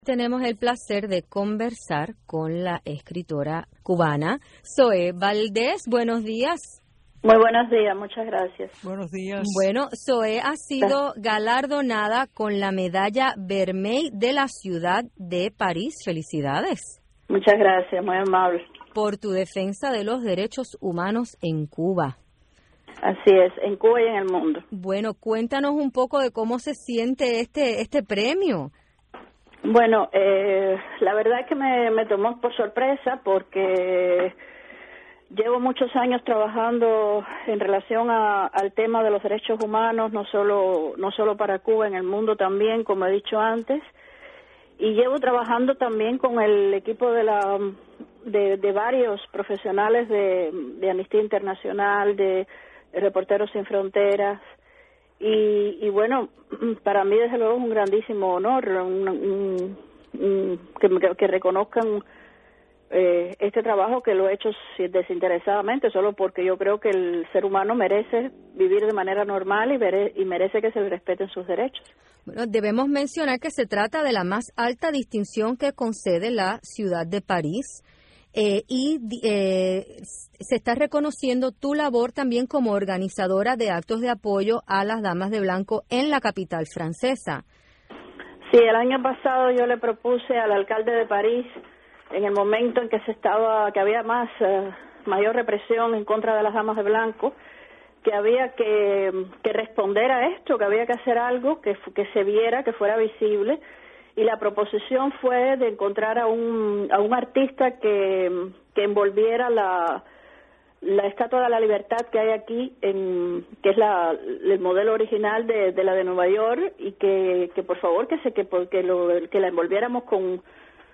Tenemos el placer de conversar con la escritora cubana Zoé Valdés. Buenos días. Muy buenos días, muchas gracias. Buenos días. Bueno, Zoé ha sido galardonada con la medalla Vermeil de la ciudad de París. Felicidades. Muchas gracias, muy amable. Por tu defensa de los derechos humanos en Cuba. Así es, en Cuba y en el mundo. Bueno, cuéntanos un poco de cómo se siente este premio. Bueno, la verdad es que me tomó por sorpresa porque llevo muchos años trabajando en relación al tema de los derechos humanos, no solo para Cuba, en el mundo también, como he dicho antes, y llevo trabajando también con el equipo de varios profesionales de Amnistía Internacional, de Reporteros Sin Fronteras. Y bueno, para mí desde luego es un grandísimo honor que reconozcan este trabajo, que lo he hecho desinteresadamente, solo porque yo creo que el ser humano merece vivir de manera normal y merece que se le respeten sus derechos. Bueno, debemos mencionar que se trata de la más alta distinción que concede la ciudad de París. Se está reconociendo tu labor también como organizadora de actos de apoyo a las damas de blanco en la capital francesa. Sí, el año pasado yo le propuse al alcalde de París, en el momento en que que había mayor represión en contra de las damas de blanco, que había que responder a esto, que había que hacer algo que se viera, que fuera visible. Y la proposición fue de encontrar a un artista que envolviera la Estatua de la Libertad que hay aquí, que es el modelo original de la de Nueva York, y que por favor que la envolviéramos con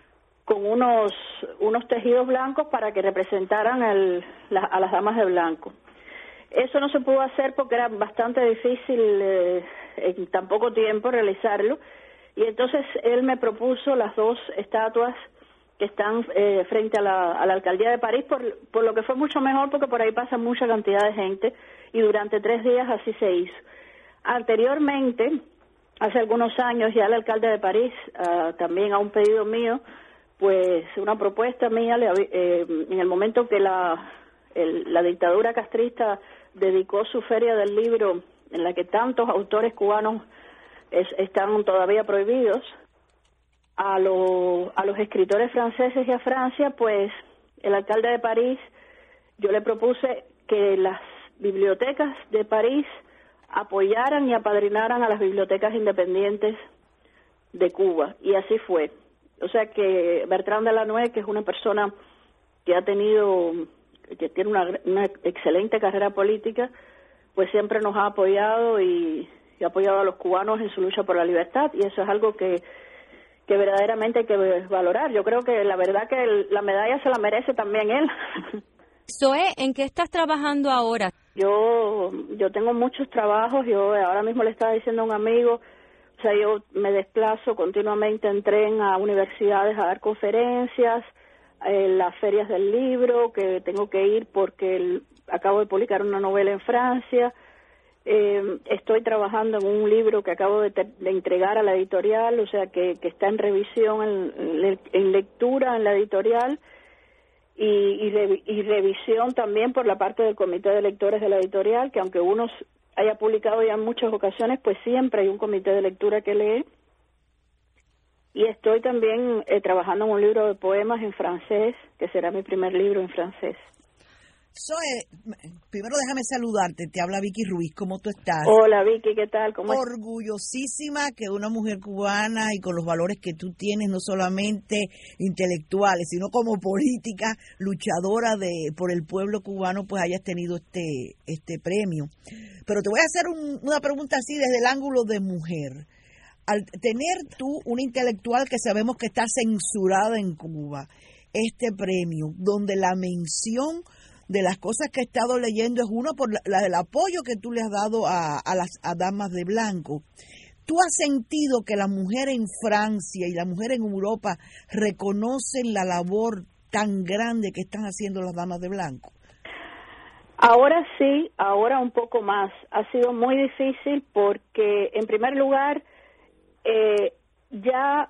unos tejidos blancos para que representaran a las damas de blanco. Eso no se pudo hacer porque era bastante difícil en tan poco tiempo realizarlo. Y entonces él me propuso las dos estatuas que están frente a la alcaldía de París, por lo que fue mucho mejor, porque por ahí pasa mucha cantidad de gente, y durante 3 días así se hizo. Anteriormente, hace algunos años, ya el alcalde de París, también a un pedido mío, pues una propuesta mía, en el momento que la dictadura castrista dedicó su feria del libro, en la que tantos autores cubanos están todavía prohibidos, a los escritores franceses y a Francia, pues el alcalde de París, yo le propuse que las bibliotecas de París apoyaran y apadrinaran a las bibliotecas independientes de Cuba, y así fue. O sea que Bertrand Delanoë, que es una persona que tiene una excelente carrera política, pues siempre nos ha apoyado y ha apoyado a los cubanos en su lucha por la libertad, y eso es algo que verdaderamente hay que valorar. Yo creo que la verdad que la medalla se la merece también él. Zoé, ¿en qué estás trabajando ahora? Yo tengo muchos trabajos. Yo ahora mismo le estaba diciendo a un amigo, o sea, yo me desplazo continuamente en tren a universidades a dar conferencias, las ferias del libro, que tengo que ir porque acabo de publicar una novela en Francia. Estoy trabajando en un libro que acabo de entregar a la editorial, o sea que está en revisión, en lectura en la editorial, y revisión también por la parte del comité de lectores de la editorial, que aunque uno haya publicado ya en muchas ocasiones, pues siempre hay un comité de lectura que lee. Y estoy también trabajando en un libro de poemas en francés, que será mi primer libro en francés. Zoé, primero déjame saludarte, te habla Vicky Ruiz, ¿cómo tú estás? Hola Vicky, ¿qué tal? ¿Cómo estás? Orgullosísima que una mujer cubana y con los valores que tú tienes, no solamente intelectuales, sino como política, luchadora por el pueblo cubano, pues hayas tenido este premio. Pero te voy a hacer una pregunta así desde el ángulo de mujer. Al tener tú una intelectual que sabemos que está censurada en Cuba, este premio, donde la mención de las cosas que he estado leyendo es uno por el apoyo que tú le has dado a las damas de blanco. ¿Tú has sentido que la mujer en Francia y la mujer en Europa reconocen la labor tan grande que están haciendo las damas de blanco? Ahora sí, ahora un poco más. Ha sido muy difícil porque, en primer lugar, ya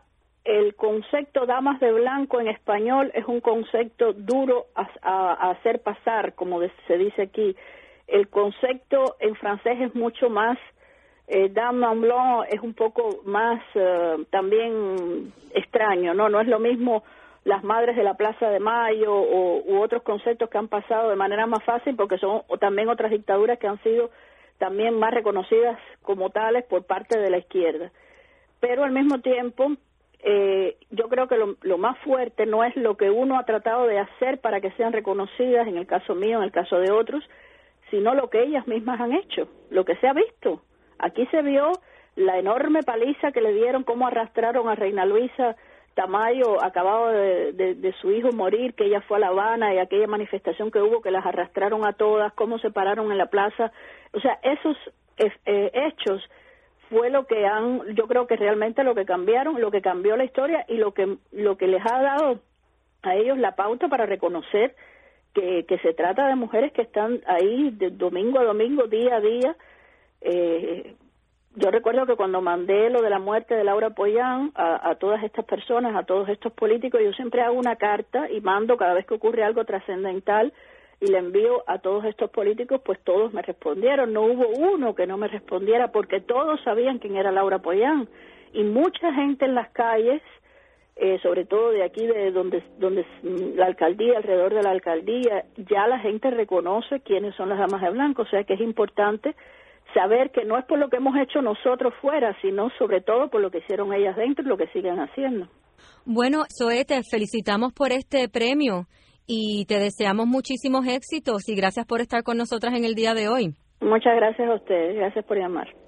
el concepto damas de blanco en español es un concepto duro a hacer pasar, como se dice aquí. El concepto en francés es mucho más, dame en blanc es un poco más también extraño, no es lo mismo las madres de la Plaza de Mayo u otros conceptos que han pasado de manera más fácil, porque son también otras dictaduras que han sido también más reconocidas como tales por parte de la izquierda. Pero al mismo tiempo, yo creo que lo más fuerte no es lo que uno ha tratado de hacer para que sean reconocidas, en el caso mío, en el caso de otros, sino lo que ellas mismas han hecho, lo que se ha visto. Aquí se vio la enorme paliza que le dieron, cómo arrastraron a Reina Luisa Tamayo, acabado de su hijo morir, que ella fue a La Habana, y aquella manifestación que hubo, que las arrastraron a todas, cómo se pararon en la plaza. O sea, esos hechos fue yo creo que realmente lo que cambió la historia, y lo que les ha dado a ellos la pauta para reconocer que se trata de mujeres que están ahí de domingo a domingo, día a día. Yo recuerdo que cuando mandé lo de la muerte de Laura Pollán a todas estas personas, a todos estos políticos, yo siempre hago una carta y mando cada vez que ocurre algo trascendental, y le envío a todos estos políticos, pues todos me respondieron. No hubo uno que no me respondiera, porque todos sabían quién era Laura Pollán, y mucha gente en las calles, sobre todo de aquí, de donde la alcaldía, alrededor de la alcaldía, ya la gente reconoce quiénes son las damas de blanco. O sea que es importante saber que no es por lo que hemos hecho nosotros fuera, sino sobre todo por lo que hicieron ellas dentro y lo que siguen haciendo. Bueno, Zoe, te felicitamos por este premio y te deseamos muchísimos éxitos, y gracias por estar con nosotras en el día de hoy. Muchas gracias a ustedes, gracias por llamar.